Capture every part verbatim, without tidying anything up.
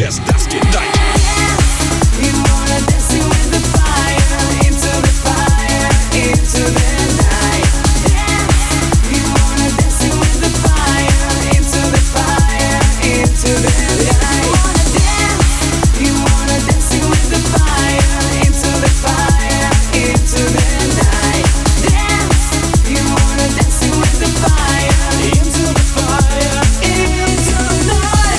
this dusky night. You wanna dancing with the fire, into the fire, into the night. You wanna dancing with the fire, into the fire, into the night. You wanna dancing with the fire, into the fire, into the night. You wanna dancing with the fire, into the fire, into the night.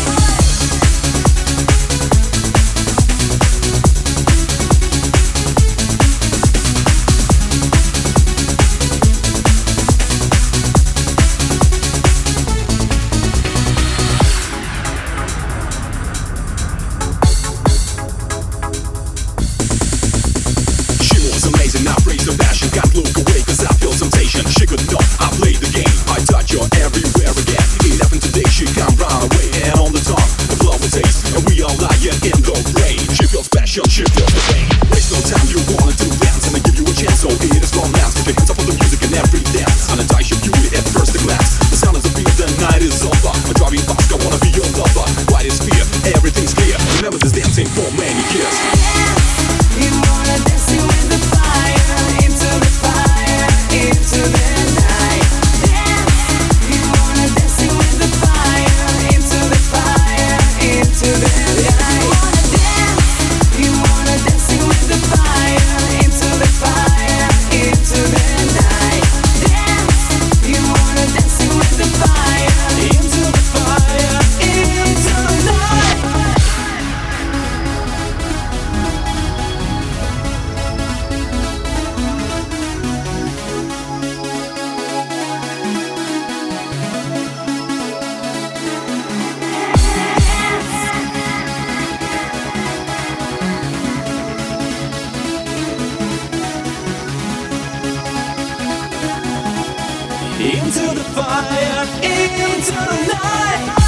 She was amazing, I praise the passion. Can't look away cause I feel temptation. She could know I played the game. I touch her everywhere again. It happened today, she can't run away. And on the tongue, a flower taste. And we are lying in the rain. She feels special, she feels the pain. Waste no time, you wanted to dance. And I give you a chance, so it is romance. Put your hands up on the music and every dance. Unentice your beauty at first glance. The sound is a beat, the night is over. I'm driving fast, I wanna be your lover. White is fear, everything's clear. Remember this dancing for many years. You wanna dancing with the fire, into the fire, into the night. You wanna dancing with the fire, into the fire, into the night. You wanna dancing with the fire, into the fire, into the night. You wanna dancing with the fire, into the fire, into the night. Into the fire, into the night.